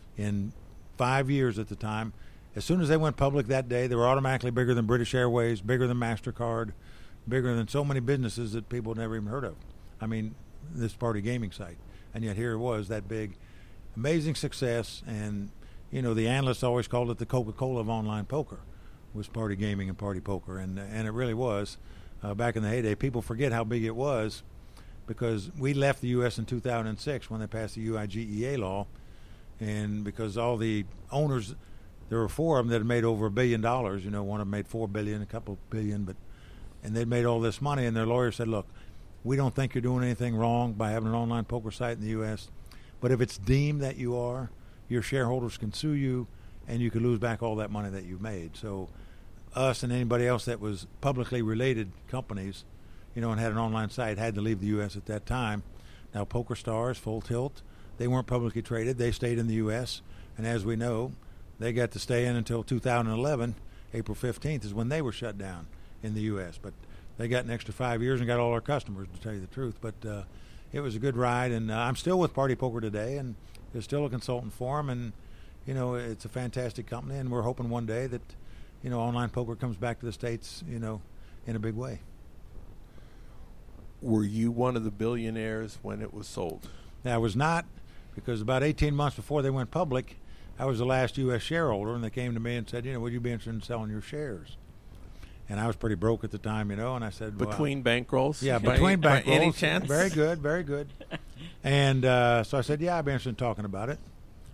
in 5 years at the time. As soon as they went public that day, they were automatically bigger than British Airways, bigger than MasterCard, bigger than so many businesses that people had never even heard of. I mean, this Party Gaming site. And yet here it was, that big, amazing success. And, you know, the analysts always called it the Coca-Cola of online poker, was Party Gaming and Party Poker. And it really was. Back in the heyday, people forget how big it was because we left the U.S. in 2006 when they passed the UIGEA law. And because all the owners, there were 4 of them that had made over $1 billion. You know, one of them made $4 billion, a couple billion, and they'd made all this money. And their lawyer said, look, we don't think you're doing anything wrong by having an online poker site in the U.S., but if it's deemed that you are, your shareholders can sue you, and you could lose back all that money that you've made. So us and anybody else that was publicly related companies, you know, and had an online site had to leave the U.S. at that time. Now, PokerStars, Full Tilt, they weren't publicly traded. They stayed in the U.S., and as we know, they got to stay in until 2011. April 15th is when they were shut down in the U.S., but they got an extra 5 years and got all our customers, to tell you the truth. But it was a good ride, and I'm still with Party Poker today, and there's still a consultant for them, and, you know, it's a fantastic company, and we're hoping one day that, you know, online poker comes back to the States, you know, in a big way. Were you one of the billionaires when it was sold? Now, I was not, because about 18 months before they went public, I was the last U.S. shareholder, and they came to me and said, you know, would you be interested in selling your shares? And I was pretty broke at the time, you know, and I said, between bankrolls? Yeah, between bankrolls. By any chance? Very good, very good. And so I said, yeah, I'd be interested in talking about it.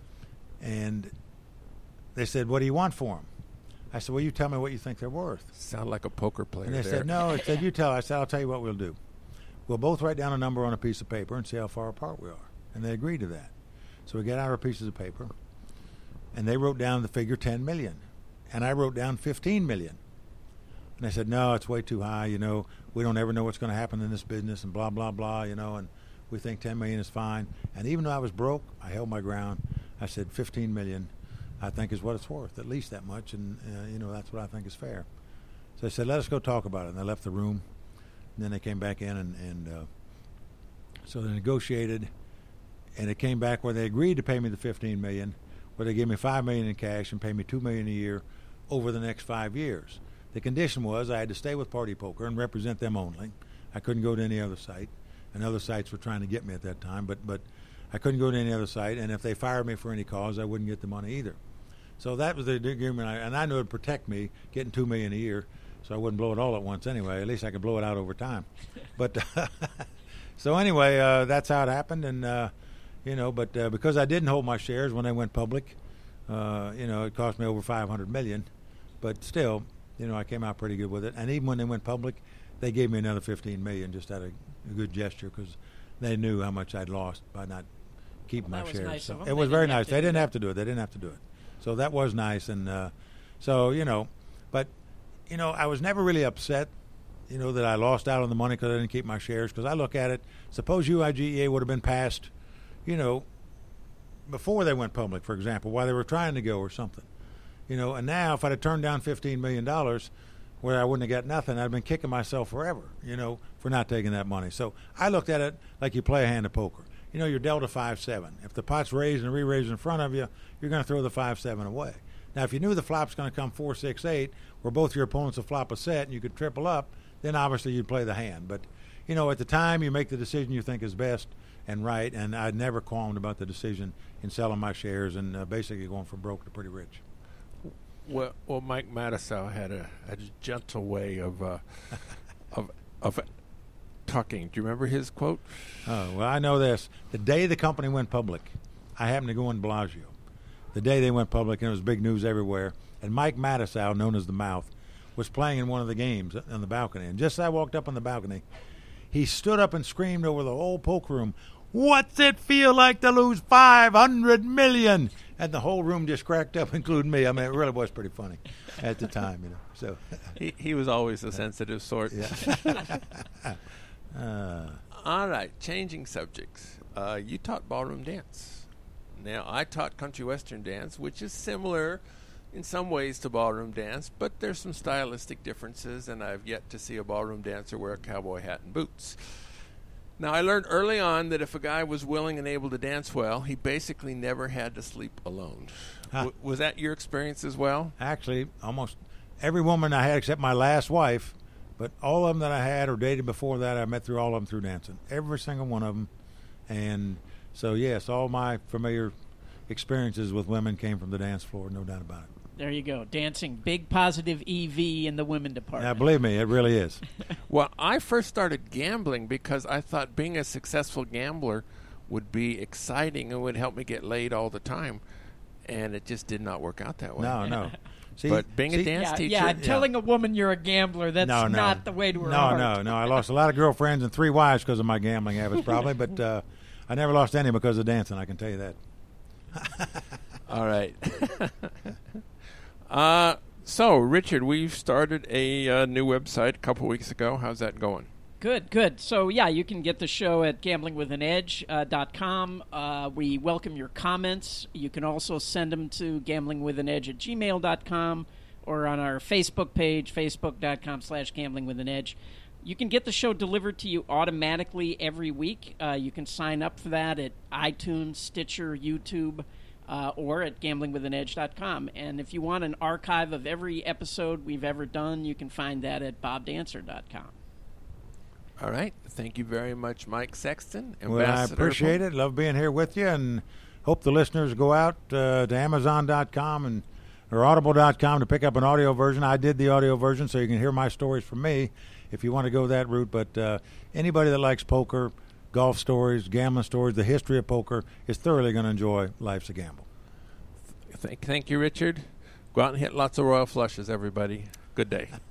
And they said, what do you want for them? I said, well, you tell me what you think they're worth. Sound like a poker player. And they said, no. I said, you tell. I said, I'll tell you what we'll do. We'll both write down a number on a piece of paper and see how far apart we are. And they agreed to that. So we got out our pieces of paper, and they wrote down the figure $10 million. And I wrote down $15 million. And they said, no, it's way too high, you know. We don't ever know what's going to happen in this business and blah, blah, blah, you know, and we think $10 million is fine. And even though I was broke, I held my ground. I said $15 million, I think, is what it's worth, at least that much, and, you know, that's what I think is fair. So they said, let us go talk about it. And they left the room, and then they came back in, and so they negotiated, and it came back where they agreed to pay me the $15 million, where they gave me $5 million in cash and pay me $2 million a year over the next 5 years. The condition was I had to stay with Party Poker and represent them only. I couldn't go to any other site, and other sites were trying to get me at that time, but I couldn't go to any other site, and if they fired me for any cause, I wouldn't get the money either. So that was the agreement, and I knew it would protect me getting $2 million a year, so I wouldn't blow it all at once anyway. At least I could blow it out over time. But so anyway, that's how it happened, and you know, but because I didn't hold my shares when they went public, you know, it cost me over $500 million, but still, you know, I came out pretty good with it. And even when they went public, they gave me another $15 million just out of a good gesture because they knew how much I'd lost by not keeping my shares. Nice so it was very nice. They didn't have to do it. They didn't have to do it. So that was nice. And so, you know, but, you know, I was never really upset, you know, that I lost out on the money because I didn't keep my shares. Because I look at it, suppose UIGEA would have been passed, you know, before they went public, for example, while they were trying to go or something. You know, and now if I'd have turned down $15 million where I wouldn't have got nothing, I'd have been kicking myself forever, you know, for not taking that money. So I looked at it like you play a hand of poker. You know, you're dealt a 5-7. If the pot's raised and re-raised in front of you, you're going to throw the 5-7 away. Now, if you knew the flop's going to come 4-6-8, where both your opponents will flop a set and you could triple up, then obviously you'd play the hand. But, you know, at the time, you make the decision you think is best, and right, and I never qualmed about the decision in selling my shares and basically going from broke to pretty rich. Well, Mike Matusow had a gentle way of talking. Do you remember his quote? Oh, well, I know this. The day the company went public, I happened to go in Bellagio. The day they went public, and it was big news everywhere, and Mike Matusow, known as the Mouth, was playing in one of the games on the balcony. And just as I walked up on the balcony, he stood up and screamed over the whole poker room, "What's it feel like to lose $500 million?" And the whole room just cracked up, including me. I mean, it really was pretty funny at the time, you know. So he was always a sensitive sort. Yeah. All right, changing subjects. You taught ballroom dance. Now, I taught country western dance, which is similar in some ways to ballroom dance, but there's some stylistic differences, and I've yet to see a ballroom dancer wear a cowboy hat and boots. Now, I learned early on that if a guy was willing and able to dance well, he basically never had to sleep alone. Was that your experience as well? Actually, almost every woman I had except my last wife, but all of them that I had or dated before that, I met through all of them through dancing. Every single one of them. And so, yes, all my familiar experiences with women came from the dance floor, no doubt about it. There you go. Dancing, big positive EV in the women department. Yeah, believe me, it really is. Well, I first started gambling because I thought being a successful gambler would be exciting and would help me get laid all the time. And it just did not work out that way. No. But being a dance teacher... Yeah, telling a woman you're a gambler, that's not the way to her heart. No. I lost a lot of girlfriends and 3 wives because of my gambling habits, probably. But I never lost any because of dancing, I can tell you that. All right. So, Richard, we've started a new website a couple weeks ago. How's that going? Good. So, yeah, you can get the show at gamblingwithanedge.com. We welcome your comments. You can also send them to gamblingwithanedge@gmail.com or on our Facebook page, facebook.com/gamblingwithanedge. You can get the show delivered to you automatically every week. You can sign up for that at iTunes, Stitcher, YouTube, or at gamblingwithanedge.com. And if you want an archive of every episode we've ever done, you can find that at bobdancer.com. All right. Thank you very much, Mike Sexton. Well, I appreciate it. Love being here with you, and hope the listeners go out to Amazon.com or Audible.com to pick up an audio version. I did the audio version, so you can hear my stories from me if you want to go that route. But anybody that likes poker, golf stories, gambling stories, the history of poker is thoroughly going to enjoy Life's a Gamble. Thank you, Richard. Go out and hit lots of royal flushes, everybody. Good day.